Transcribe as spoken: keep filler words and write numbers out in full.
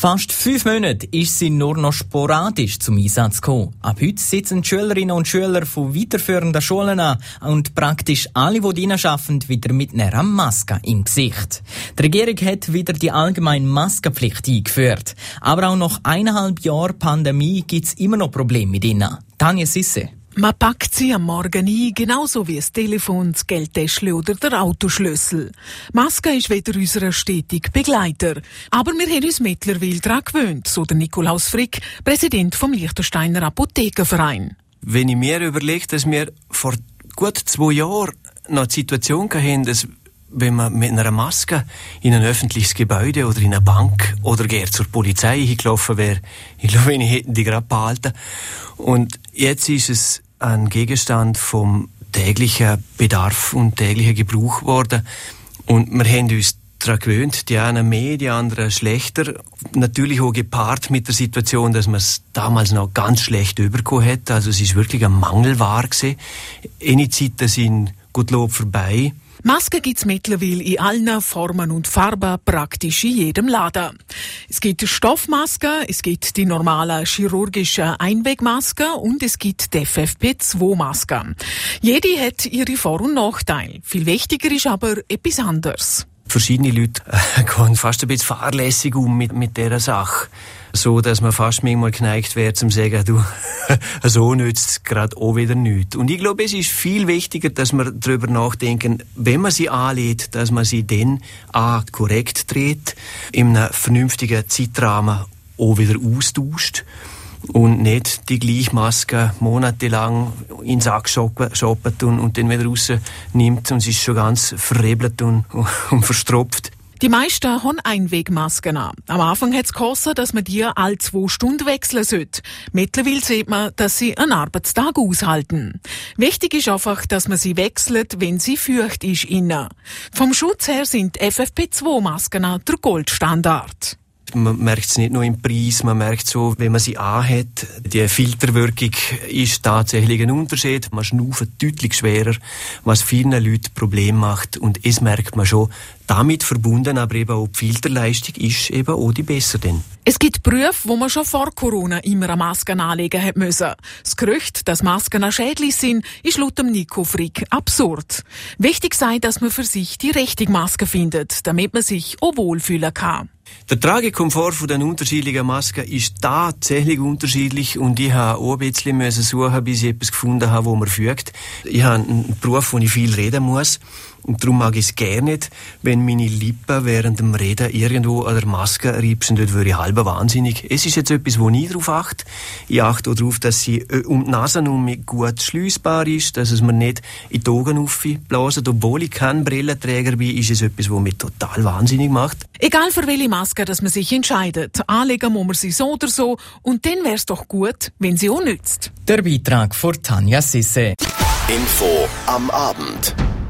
Fast fünf Monate ist sie nur noch sporadisch zum Einsatz gekommen. Ab heute sitzen Schülerinnen und Schüler von weiterführenden Schulen an und praktisch alle, die drinnen arbeiten, wieder mit einer Maske im Gesicht. Die Regierung hat wieder die allgemeine Maskenpflicht eingeführt. Aber auch nach eineinhalb Jahren Pandemie gibt es immer noch Probleme mit ihnen. Tanja Sisse. Man packt sie am Morgen ein, genauso wie das Telefon, das Geldtäschchen oder der Autoschlüssel. Maske ist wieder unser stetiger Begleiter. Aber wir haben uns mittlerweile daran gewöhnt, so der Nikolaus Frick, Präsident vom Liechtensteiner Apothekerverein. Wenn ich mir überlege, dass wir vor gut zwei Jahren noch die Situation hatten, dass wenn man mit einer Maske in ein öffentliches Gebäude oder in eine Bank oder gar zur Polizei hingelaufen wäre, ich glaube, ich hätte die gerade behalten. Und jetzt ist es ein Gegenstand vom täglichen Bedarf und täglichen Gebrauch geworden. Und wir haben uns daran gewöhnt, die einen mehr, die anderen schlechter. Natürlich auch gepaart mit der Situation, dass man es damals noch ganz schlecht überkommen hat. Also es ist wirklich ein Mangelware gewesen. Eine Zeiten sind Gottlob vorbei. Masken gibt's mittlerweile in allen Formen und Farben, praktisch in jedem Laden. Es gibt Stoffmasken, es gibt die normalen chirurgischen Einwegmasken und es gibt die F F P zwei Masken. Jede hat ihre Vor- und Nachteile. Viel wichtiger ist aber etwas anderes. Verschiedene Leute äh, gehen fast ein bisschen fahrlässig um mit, mit dieser Sache. So, dass man fast manchmal geneigt wäre, zum sagen, du, so nützt es gerade auch wieder nichts. Und ich glaube, es ist viel wichtiger, dass wir darüber nachdenken, wenn man sie anlädt, dass man sie dann A, korrekt dreht, in einem vernünftigen Zeitrahmen auch wieder austauscht und nicht die gleiche Maske monatelang in den Sack shoppen und, und dann wieder rausnimmt und sie ist schon ganz verrebelt und, und verstropft. Die meisten haben Einwegmasken an. Am Anfang hat es geheißen, dass man die alle zwei Stunden wechseln sollte. Mittlerweile sieht man, dass sie einen Arbeitstag aushalten. Wichtig ist einfach, dass man sie wechselt, wenn sie feucht ist innen. Vom Schutz her sind F F P zwei Masken der Goldstandard. Man merkt es nicht nur im Preis, man merkt so, wenn man sie anhat, die Filterwirkung ist tatsächlich ein Unterschied. Man schnauft deutlich schwerer, was vielen Leuten Probleme macht. Und es merkt man schon, damit verbunden, aber eben auch die Filterleistung ist eben auch die bessere. Es gibt Berufe, wo man schon vor Corona immer eine Maske anlegen hat müssen. Das Gerücht, dass Masken schädlich sind, ist laut dem Nico Frick absurd. Wichtig sei, dass man für sich die richtige Maske findet, damit man sich auch wohlfühlen kann. Der Tragekomfort von den unterschiedlichen Masken ist tatsächlich unterschiedlich und ich habe auch ein bisschen suchen, bis ich etwas gefunden habe, wo mir fügt. Ich habe einen Beruf, wo ich viel reden muss und darum mag ich es gerne nicht, wenn meine Lippen während dem Reden irgendwo an der Maske riebsen, dort würde ich halb wahnsinnig. Es ist jetzt etwas, wo ich darauf achte. Ich achte auch darauf, dass sie um die Nase herum gut schliessbar ist, dass es mir nicht in die Augen aufblasen. Obwohl ich kein Brillenträger bin, ist es etwas, was mich total wahnsinnig macht. Egal für welche Maske, dass man sich entscheidet, anlegen muss man sie so oder so und dann wäre es doch gut, wenn sie auch nützt. Der Beitrag von Tanja Sisse. Info am Abend.